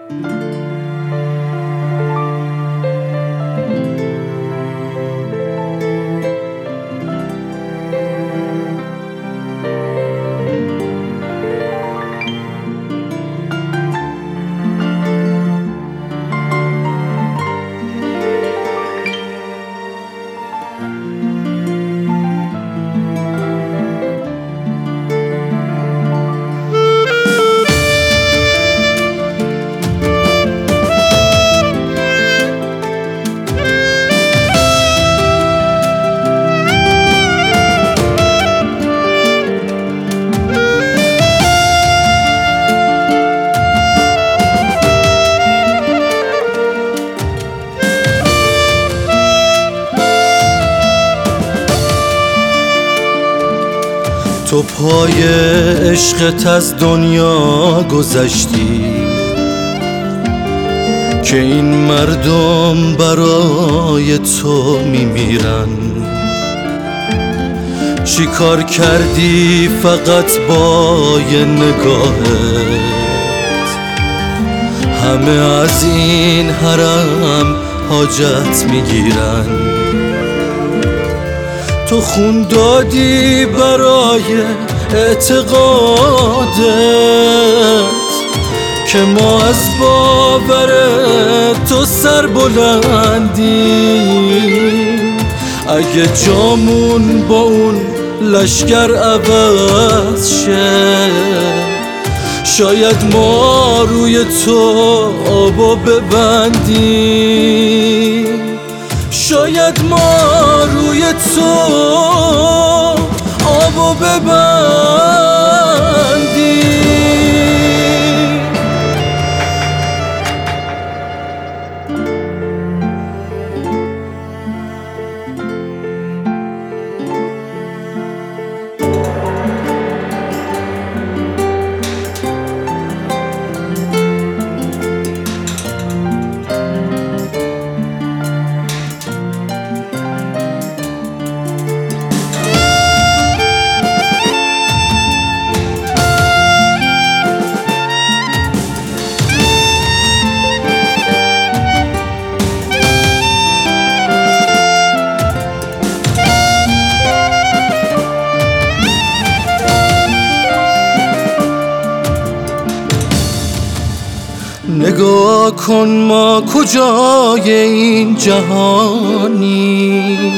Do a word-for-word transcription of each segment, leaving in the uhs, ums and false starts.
تو پای عشقت از دنیا گذشتی که این مردم برای تو میمیرن. چی کار کردی فقط با یه نگاهت همه از این حرم حاجت میگیرن. تو خون دادی برای اعتقادت که ما از باور تو سر بلندیم. اگه جامون با اون لشکر عوض شه شاید ما روی تو آبو ببندیم. شاید ما روی تو آبو ببندیم. نگاه کن ما کجای این جهانی،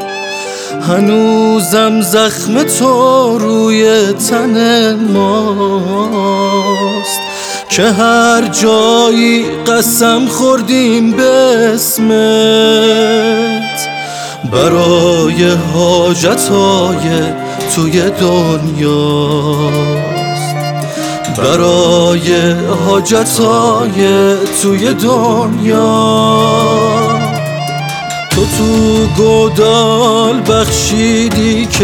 هنوزم زخم تو روی تن ماست که هر جایی قسم خوردیم به اسمت برای حاجتهای توی دنیاست. برای حاجتهای توی دنیا تو تو گودال بخشیدی که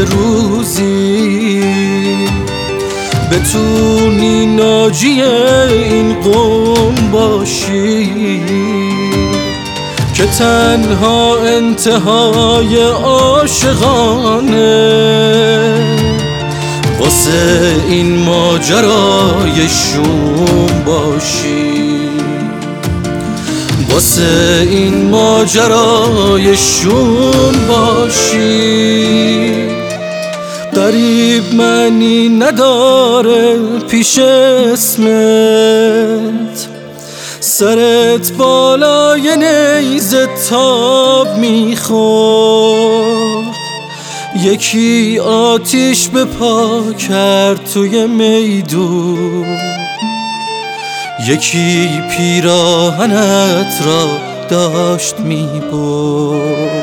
روزی بتونی ناجی این قوم باشی که تنها انتهای عاشقانه واسه این ماجرای شوم باشی. واسه این ماجرای شوم باشی. غریب معنی نداره پیش اسمت، سرت بالای نیزه تاب میخورد. یکی آتیش به پا کرد توی میدون، یکی پیراهنت را داشت میبرد.